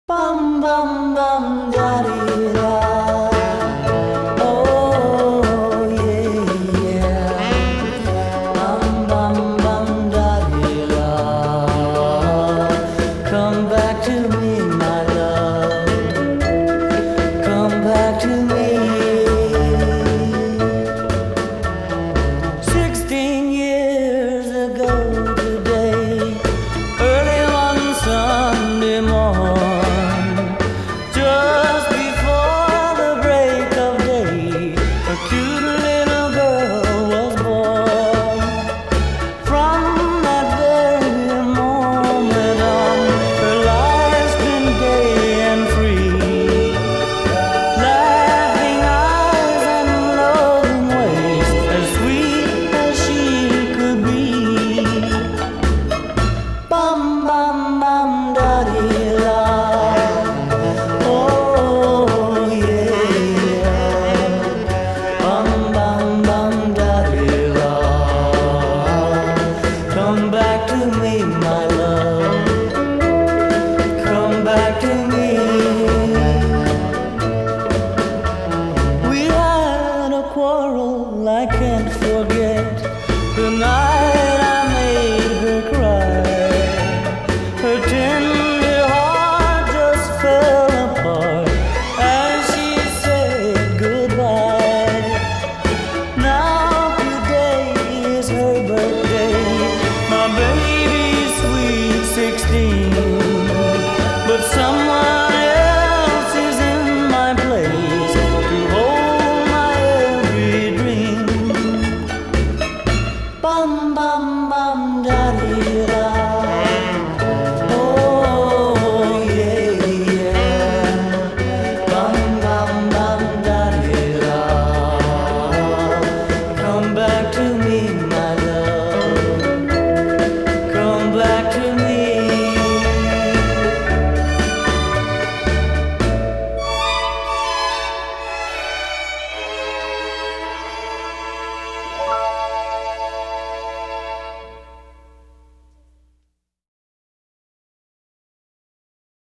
Bum bum bum daddy da. Oh yeah yeah. Bum bum bum daddy da. Come back to me, my love. Come back to me. 16 years ago today, early one Sunday morning, just before the break of day, a cute little girl was born. From that very moment on, her life's been gay and free. Laughing eyes and loving ways, as sweet as she could be. Bum bum bum daddy la. Oh yeah. Bum bum bum daddy la. Come back to me, my love. Come back to me. We had a quarrel I can't forget. The night I made her cry, her tender heart just fell apart as she said goodbye. Now today is her birthday, my baby's sweet 16, but some